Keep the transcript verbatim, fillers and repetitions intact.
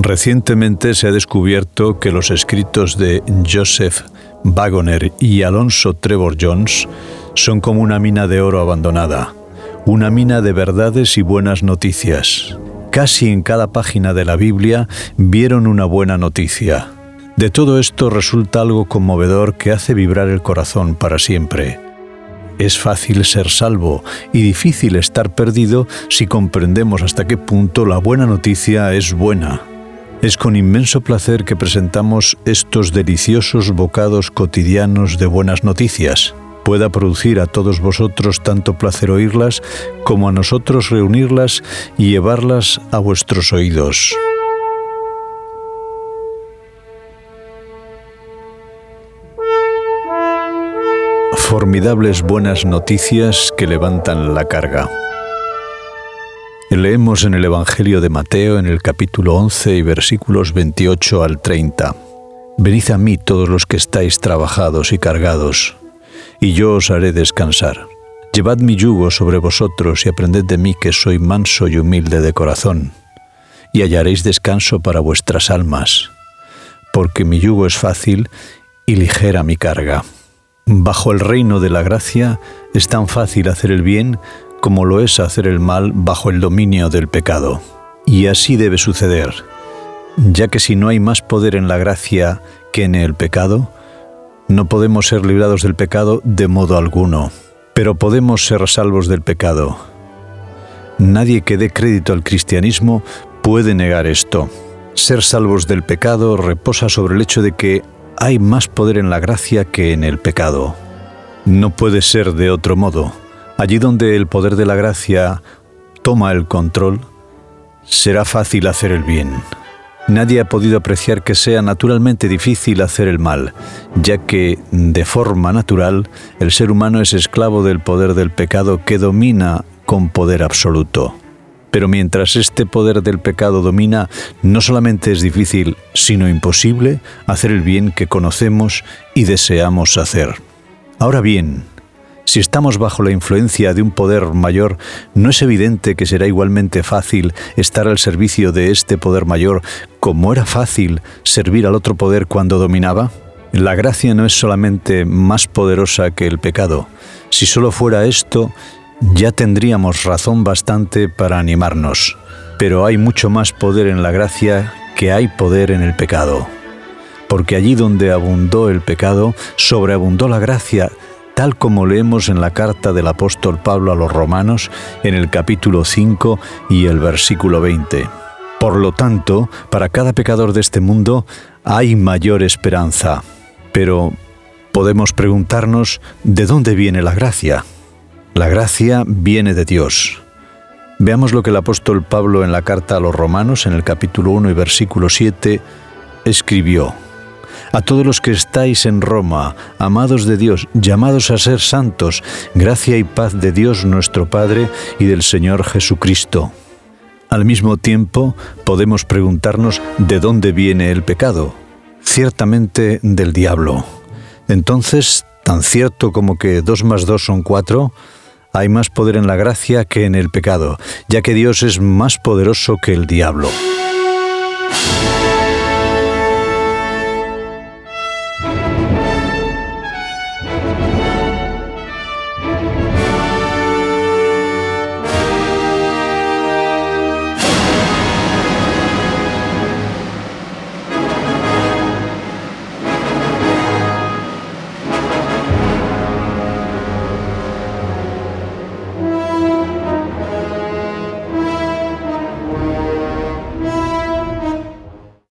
Recientemente se ha descubierto que los escritos de Joseph Wagoner y Alonzo Trevor Jones son como una mina de oro abandonada, una mina de verdades y buenas noticias. Casi en cada página de la Biblia vieron una buena noticia. De todo esto resulta algo conmovedor que hace vibrar el corazón para siempre. Es fácil ser salvo y difícil estar perdido si comprendemos hasta qué punto la buena noticia es buena. Es con inmenso placer que presentamos estos deliciosos bocados cotidianos de buenas noticias. Pueda producir a todos vosotros tanto placer oírlas como a nosotros reunirlas y llevarlas a vuestros oídos. Formidables buenas noticias que levantan la carga. Leemos en el Evangelio de Mateo, en el capítulo once y versículos veintiocho al treinta. Venid a mí todos los que estáis trabajados y cargados, y yo os haré descansar. Llevad mi yugo sobre vosotros y aprended de mí que soy manso y humilde de corazón, y hallaréis descanso para vuestras almas, porque mi yugo es fácil y ligera mi carga. Bajo el reino de la gracia es tan fácil hacer el bien como lo es hacer el mal bajo el dominio del pecado. Y así debe suceder, ya que si no hay más poder en la gracia que en el pecado, no podemos ser librados del pecado de modo alguno, pero podemos ser salvos del pecado. Nadie que dé crédito al cristianismo puede negar esto. Ser salvos del pecado reposa sobre el hecho de que hay más poder en la gracia que en el pecado. No puede ser de otro modo. Allí donde el poder de la gracia toma el control, será fácil hacer el bien. Nadie ha podido apreciar que sea naturalmente difícil hacer el mal, ya que, de forma natural, el ser humano es esclavo del poder del pecado que domina con poder absoluto. Pero mientras este poder del pecado domina, no solamente es difícil, sino imposible hacer el bien que conocemos y deseamos hacer. Ahora bien, si estamos bajo la influencia de un poder mayor, ¿no es evidente que será igualmente fácil estar al servicio de este poder mayor como era fácil servir al otro poder cuando dominaba? La gracia no es solamente más poderosa que el pecado. Si solo fuera esto, ya tendríamos razón bastante para animarnos. Pero hay mucho más poder en la gracia que hay poder en el pecado. Porque allí donde abundó el pecado, sobreabundó la gracia, tal como leemos en la carta del apóstol Pablo a los Romanos, en el capítulo cinco y el versículo veinte. Por lo tanto, para cada pecador de este mundo hay mayor esperanza. Pero podemos preguntarnos, ¿de dónde viene la gracia? La gracia viene de Dios. Veamos lo que el apóstol Pablo en la carta a los Romanos, en el capítulo uno y versículo siete, escribió: A todos los que estáis en Roma, amados de Dios, llamados a ser santos, gracia y paz de Dios nuestro Padre y del Señor Jesucristo. Al mismo tiempo, podemos preguntarnos de dónde viene el pecado. Ciertamente del diablo. Entonces, tan cierto como que dos más dos son cuatro, hay más poder en la gracia que en el pecado, ya que Dios es más poderoso que el diablo.